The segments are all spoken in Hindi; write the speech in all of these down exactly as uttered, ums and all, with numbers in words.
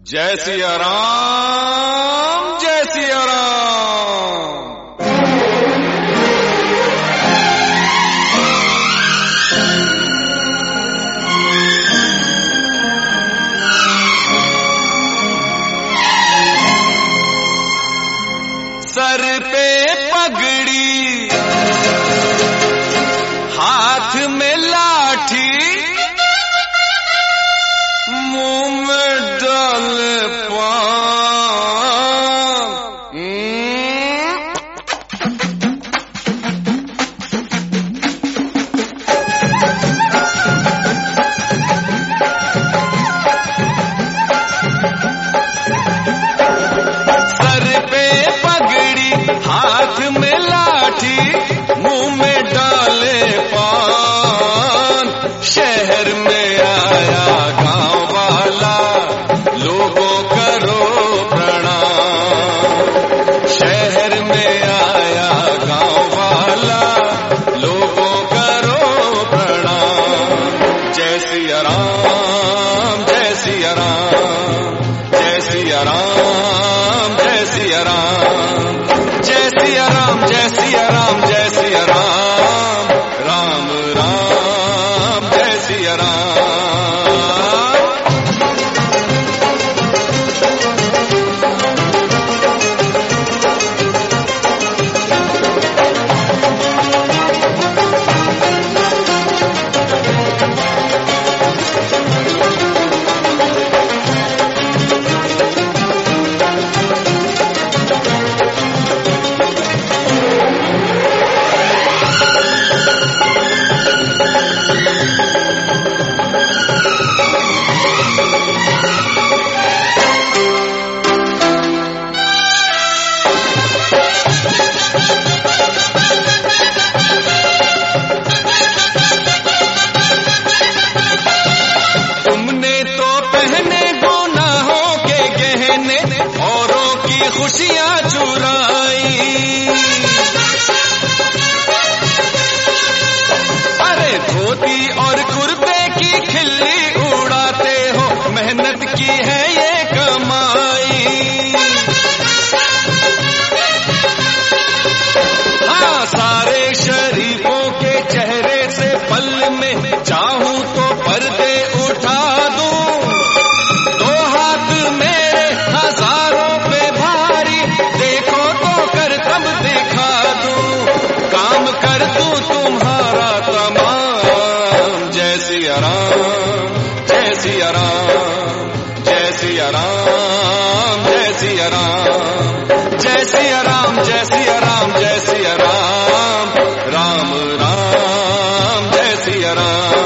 जय सिया राम, जय सिया राम। सर पे पगड़ी, हाथ में लाठी, मुंह में डाल खुशियां चुराई। अरे धोती और कुर्ते की खिल्ली उड़ाते हो, मेहनत की है ये कमाई। हाँ, सारे शरीफों के चेहरे से पल में चाहूं तो पर्दे उठा दूं, दो हाथ मेरे हजारों पे भारी, देखो तो कर तब दिखा दूं, काम कर दूं तुम्हारा तमाम। जय सिया राम, जय सिया राम, जय सिया राम, जय सिया राम, जय सिया राम, जय सिया राम, जय सिया राम, राम राम जय सिया राम।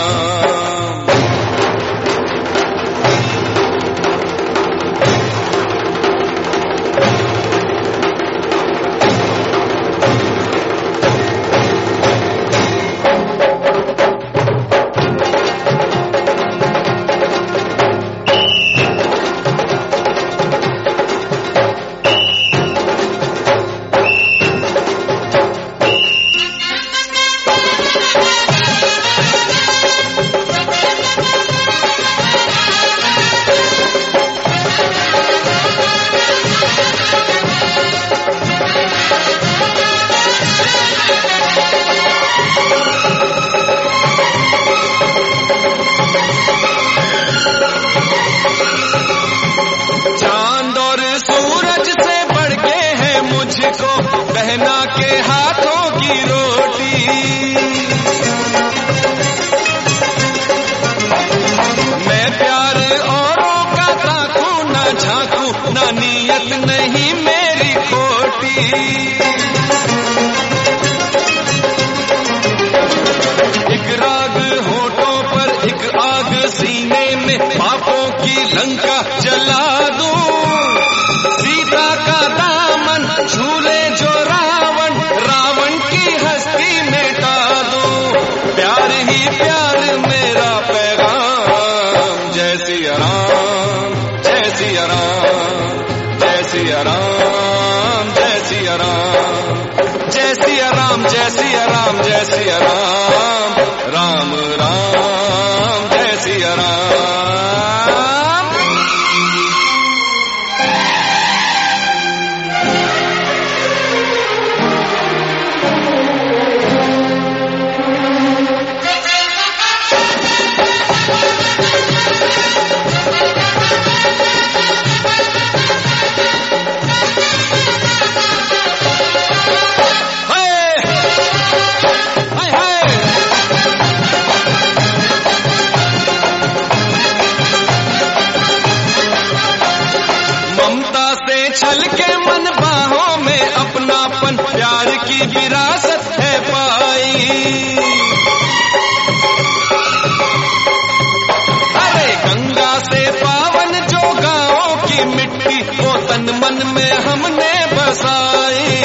बहना के हाथों की रोटी, मैं प्यार औरों का ताकू न झांकू, ना नीयत नहीं मेरी खोटी। एक राग होठों पर, एक आग सीने में, पापों की लंका जला दूं, सीता का दामन झूले जो रावण, रावण की हस्ती मिटा दो, प्यार ही प्यार मेरा पैगाम। जय सिया राम, जय सिया राम, जय सिया राम, जय सिया राम, जय सिया राम, जय सिया राम, जय सिया राम, राम राम जय सिया राम। पल के मन बाहों में अपनापन प्यार की विरासत है पाई। अरे गंगा से पावन जो गाँव की मिट्टी वो तन मन में हमने बसाई।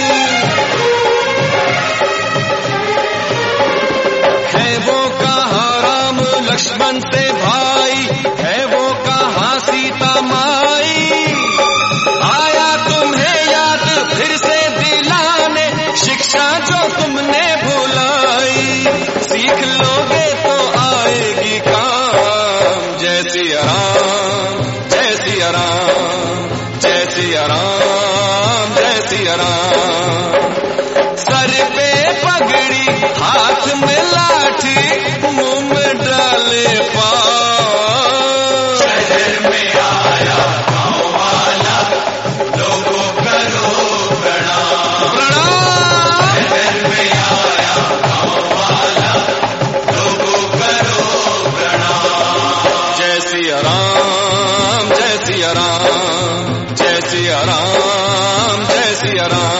है वो कहाँ राम लक्ष्मण से भाई, है वो कहाँ सीता माई। आया तुम्हें याद फिर से दिलाने शिक्षा जो तुमने भुलाई। सीख लोगे तो आएगी काम। जय सिया राम जय सिया राम जय सिया राम जय सिया राम। सर पे पगड़ी हाथ में लाठी मुंह में डाले पान। शहर में आया गाँव वाला लोगों करो प्रणाम। प्रणाम। शहर में आया गाँव वाला लोगों करो प्रणाम। जय सिया राम जय सिया राम जय सिया राम जय सिया राम।